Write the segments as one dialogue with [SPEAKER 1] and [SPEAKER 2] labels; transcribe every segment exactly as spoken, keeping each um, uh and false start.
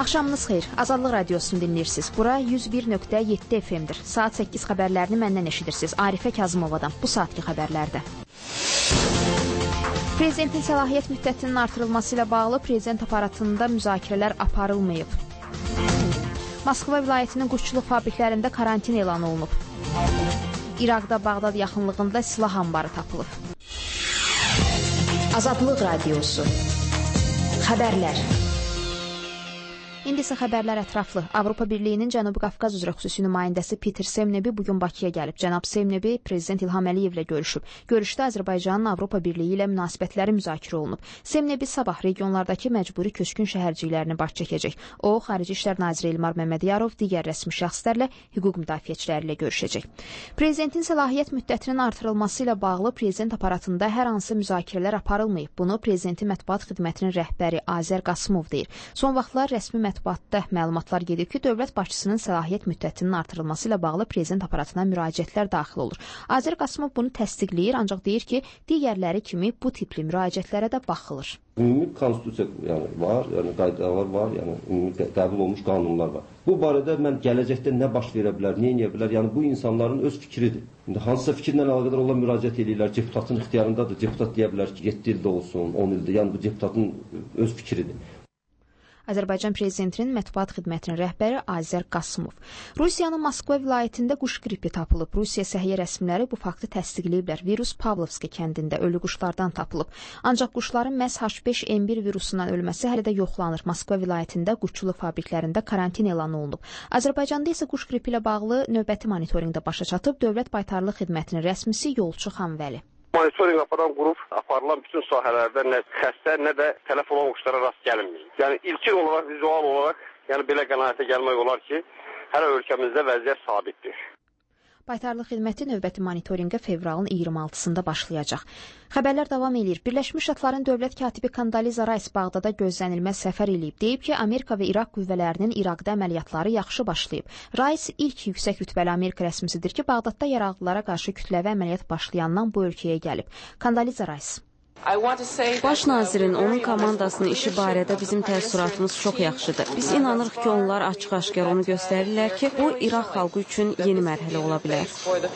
[SPEAKER 1] Axşamınız xeyir. Azadlıq Radiosunu dinləyirsiniz. Bura yüz bir nöqtə yeddi F M-dir. Saat səkkiz xəbərlərini məndən eşidirsiniz. Arifə Kazımovadan bu saatki xəbərlərdə. Prezidentin səlahiyyət müddətinin artırılması ilə bağlı prezident aparatında müzakirələr aparılmayıb. Moskva vilayətinin quşçuluq fabriklərində karantin elan olunub. İraqda Bağdad yaxınlığında silah anbarı tapılıb. Azadlıq Radiosu. Xəbərlər. İndi isə xəbərlər ətraflı. Avropa Birliyinin Cənubi Qafqaz üzrə xüsusi nümayəndəsi Peter Semnebi bugün Bakıya gəlib. Cənab Semnebi Prezident İlham Əliyevlə görüşüb. Görüşdə Azərbaycanın Avropa Birliyi ilə münasibətləri müzakirə olunub. Semnebi sabah regionlardakı məcburi köçkün şəhərciklərini baş çəkəcək. O, Xarici İşlər Naziri Elmar Məmmədiyarov digər rəsmi şəxslərlə hüquq müdafiəçiləri ilə görüşəcək. Prezidentin səlahiyyət müddətinin artırılması ilə bağlı prezident aparatında hər hansı müzakirələr aparılmayıb. Bunu Prezidentin mətbuat xidmətinin rəhbəri Azər Qasımov deyir. Son vaxtlar rəsmi mətbuatda məlumatlar gedib ki, dövlət başçısının səlahiyyət müddətinin artırılması ilə bağlı prezident aparatına müraciətlər daxil olur. Azər Qasımov bunu təsdiqləyir, ancaq deyir ki, digərləri kimi bu tipli müraciətlərə də baxılır.
[SPEAKER 2] Ümumi konstitusiya yəni var, yəni qaydalar var, yəni ümumi qəbul olmuş qanunlar var. Bu barədə mən gələcəkdə nə baş verə bilər, nə edə bilər, yəni bu insanların öz fikridir. İndi hansısa fikirlə əlaqədar olan müraciət edirlər, deputatın ixtiyarındadır. Deputat deyə bilər ki, yeddi ildə olsun, on ildə, yəni bu deputatın öz fikridir.
[SPEAKER 1] Azərbaycan Prezidentinin mətbuat xidmətinin rəhbəri Azər Qasımov. Rusiyanın Moskva vilayətində quş qripi tapılıb. Rusiya səhiyyə rəsmiləri bu faktı təsdiqləyiblər. Virus Pavlovski kəndində ölü quşlardan tapılıb. Ancaq quşların məhz H beş N bir virusundan ölməsi hələ də yoxlanır. Moskva vilayətində quşçuluq fabriklərində karantin elan olunub. Azərbaycanda isə quş qripi ilə bağlı növbəti monitorinqdə başa çatıb. Dövlət Baytarlıq Xidmətinin rəsmisi Yolçu Xanvəli.
[SPEAKER 3] Monitoring aparan qrup aparılan bütün sahələrdə nə xəstə, nə də tələf olan quşlara rast gəlinmir. Yəni ilkin olaraq, vizual olaraq, yəni belə qənaətə gəlmək olar ki, hələ ölkəmizdə vəziyyət sabitdir.
[SPEAKER 1] Baytarlıq xidməti növbəti monitorinqə fevralın iyirmi altısında başlayacaq. Xəbərlər davam edir. Birləşmiş Ştatların dövlət katibi Kondoliza Rice Bağdada gözlənilməz səfər eləyib. Deyib ki, Amerika və İraq qüvvələrinin İraqda əməliyyatları yaxşı başlayıb. Rice ilk yüksək rütbəli Amerika rəsmisidir ki, Bağdadda yaralılara qarşı kütləvi əməliyyat başlayandan bu ölkəyə gəlib. Kondoliza Rice.
[SPEAKER 4] Baş nazirin, onun komandasının işi barədə bizim təəssüratımız çox yaxşıdır. Biz inanırıq ki, onlar açıq-aşkar onu göstərirlər ki, bu İraq xalqı üçün yeni mərhələ ola bilər.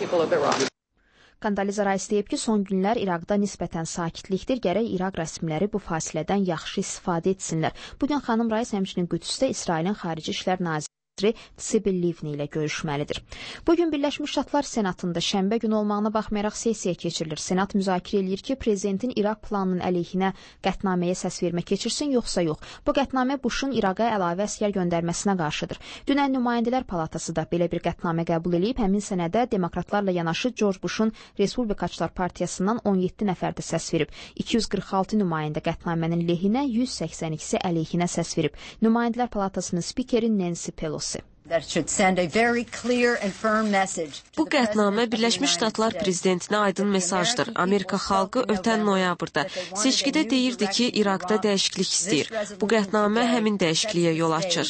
[SPEAKER 1] Kondoliza Rice deyib ki, son günlər İraqda nisbətən sakitlikdir, gərək İraq rəsmiləri bu fasilədən yaxşı istifadə etsinlər. Bugün xanım Rice həmçinin Qüdsdə İsrailin Xarici İşlər Naziri Sibyl Livni ilə görüşməlidir. Bugün Birləşmiş Ştatlar Senatında şənbə günü olmağına baxmayaraq sessiya keçirilir. Senat müzakirə eləyir ki, prezidentin İraq planının əleyhinə qətnaməyə səs vermə keçirsin, yoxsa yox. Bu qətnamə Bushun İraqa əlavə əsgər göndərməsinə qarşıdır. Dünən Nümayəndələr Palatası da belə bir qətnamə qəbul edib, həmin sənədə demokratlarla yanaşı George Bushun Respublikaçılar Partiyasından on yeddi nəfər də səs verib. iki yüz qırx altı nümayəndə qətnamənin lehinə, yüz səksən ikisi əleyhinə səs verib. Nümayəndələr Palatasının spikeri Nancy Pelosi.
[SPEAKER 4] Bu qətnamə Birləşmiş Ştatlar prezidentinə aydın mesajdır. Amerika xalqı ötən noyabrda seçkidə deyirdi ki, İraqda dəyişiklik istəyir. Bu qətnamə həmin dəyişikliyə yol açır.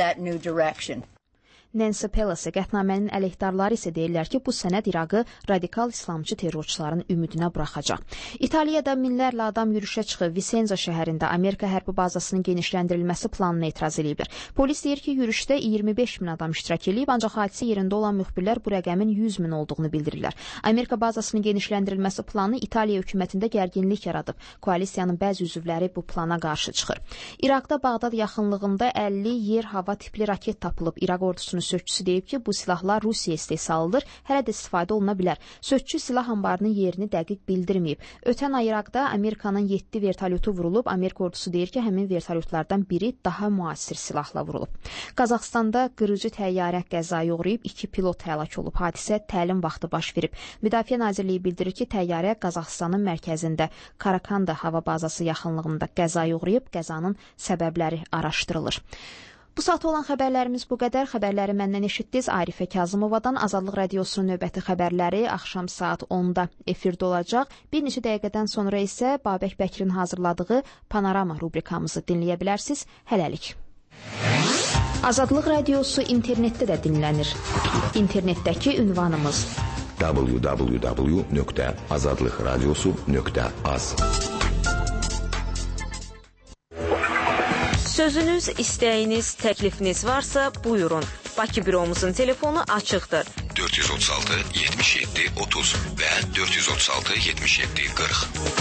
[SPEAKER 1] Nancy Pelosi qətnamənin əleyhdarları isə deyirlər ki, bu sənəd İraqı radikal İslamcı terrorçuların ümidinə buraxacaq. İtaliyada minlərlə adam yürüşə çıxıb Vicenza şəhərində Amerika hərbi bazasının genişləndirilməsi planına etiraz ediblər. Polis deyir ki, yürüşdə iyirmi beş min adam iştirak edib, ancaq hadisə yerində olan müxbirlər bu rəqəmin yüz min olduğunu bildirirlər. Amerika bazasının genişləndirilməsi planı İtaliya hökumətində gərginlik yaradıb. Koalisiyanın bəzi üzvləri bu plana qarşı çıxır. İraqda Bağdad yaxınlığında əlli yer-hava tipli raket tapılıb. İraq ordusunun sözçüsü deyib ki, bu silahlar Rusiya istehsalıdır, hələ də istifadə oluna bilər. Sözçü silah anbarının yerini dəqiq bildirməyib. Ötən ay İraqda Amerikanın yeddi vertolyotu vurulub. Amerika ordusu deyir ki, həmin vertolyotlardan biri daha müasir silahla vurulub. Qazaxstanda qırıcı təyyarə qəzaya uğrayıb, iki pilot həlak olub. Hadisə təlim vaxtı baş verib. Müdafiə Nazirliyi bildirir ki, təyyarə Qazaxstanın mərkəzində Karakanda hava bazası yaxınlığında qəzaya uğrayıb. Qəzanın səbəbləri araşdırılır. Bu saat olan xəbərlərimiz bu qədər. Xəbərləri məndən eşitdiniz. Arifə Kazımovadan. Azadlıq Radiosunun növbəti xəbərləri axşam saat onda efirdə olacaq. Bir neçə dəqiqədən sonra isə Babək Bəkirin hazırladığı Panorama rubrikamızı dinləyə bilərsiniz. Hələlik. Azadlıq Radiosu internetdə də dinlənir. İnternetdəki ünvanımız
[SPEAKER 5] w w w nöqtə azadlıq radiosu nöqtə az.
[SPEAKER 4] Sözünüz, istəyiniz, təklifiniz varsa buyurun. Bakı büromuzun telefonu açıqdır.
[SPEAKER 5] dörd yüz otuz altı yetmiş yeddi otuz və dörd yüz otuz altı yetmiş yeddi qırx.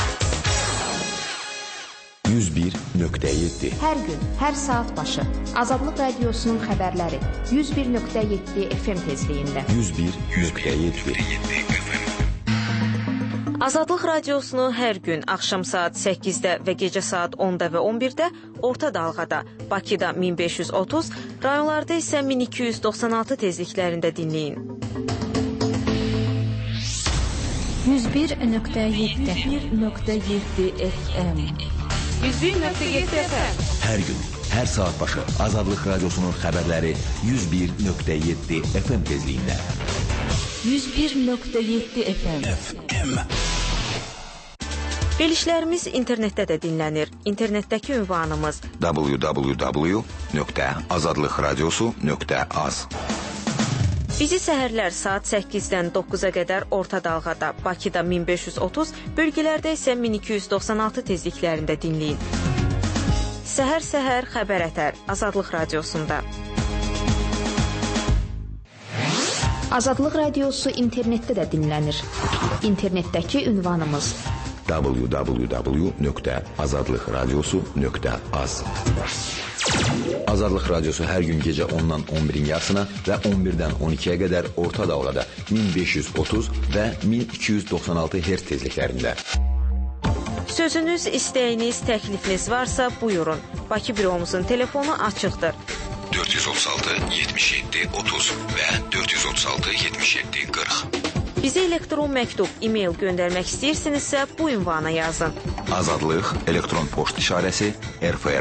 [SPEAKER 5] yüz bir nöqtə yeddi.
[SPEAKER 1] Hər gün, hər saat başı Azadlıq Radiosunun xəbərləri yüz bir nöqtə yeddi F M tezliyində.
[SPEAKER 5] yüz bir nöqtə yeddi.
[SPEAKER 4] Azadlıq Radiosunu hər gün axşam saat səkkizdə və gecə saat onda və on birdə orta dalğada, Bakıda min beş yüz otuz, rayonlarda isə min iki yüz doxsan altı tezliklərində dinləyin.
[SPEAKER 6] yüz bir nöqtə yeddi F M.
[SPEAKER 7] yüz bir nöqtə yeddi F M.
[SPEAKER 5] Hər gün, hər saat başı Azadlıq Radiosunun xəbərləri yüz bir nöqtə yeddi F M tezliyində.
[SPEAKER 6] yüz bir nöqtə yeddi F M.
[SPEAKER 4] Verilişlərimiz internetdə də dinlənir. İnternetdəki ünvanımız
[SPEAKER 5] w w w nöqtə azadlıqradiosu nöqtə az.
[SPEAKER 4] Bizi səhərlər saat səkkizdən doqquza qədər orta dalğada, Bakıda min beş yüz otuz, bölgələrdə isə min iki yüz doxsan altı tezliklərində dinləyin. Səhər-səhər xəbər ətər Azadlıq Radiosunda.
[SPEAKER 1] Azadlıq Radiosu internetdə də dinlənir. İnternetdəki ünvanımız
[SPEAKER 5] w w w nöqtə azadlıqradiosu nöqtə az. Azadlıq Radiosu hər gün gecə ondan on birin yarısına və on birdən on ikiyə qədər orta dalğada min beş yüz otuz və min iki yüz doxsan altı hertz tezliklərində.
[SPEAKER 4] Sözünüz, istəyiniz, təklifiniz varsa buyurun. Bakı büromuzun telefonu açıqdır.
[SPEAKER 5] dörd yüz otuz altı yetmiş yeddi otuz və dörd yüz otuz altı yetmiş yeddi qırx.
[SPEAKER 4] Bizə elektron məktub, e-mail göndərmək istəyirsinizsə bu ünvana yazın.
[SPEAKER 5] Azadlıq elektron poçt işarəsi R F R